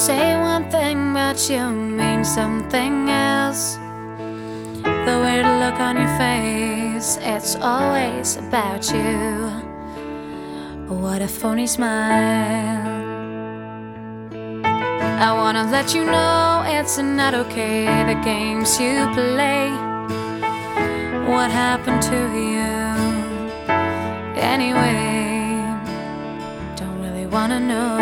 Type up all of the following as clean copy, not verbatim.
say one thing, but you mean something else. The weird look on your face, it's always about you. What a phony smile. I wanna let you know it's not okay, the games you play. What happened to you anyway? Don't really wanna know.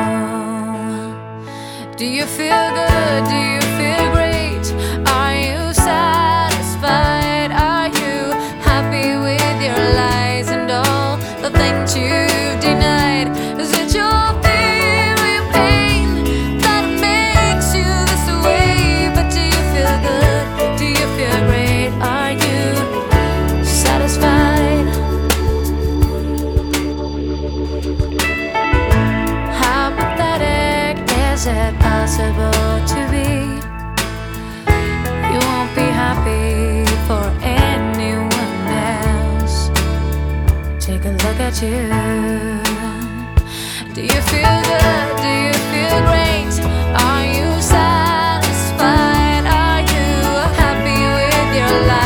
Do you feel good? Do you feel great? Are you satisfied? Are you happy with your lies and all the things you've denied? Is it your fear or your pain that makes you this way? But do you feel good? Do you feel great? Are you satisfied? How pathetic is it possible to be? You won't be happy for anyone else. Take a look at you. Do you feel good? Do you feel great? Are you satisfied? Are you happy with your life?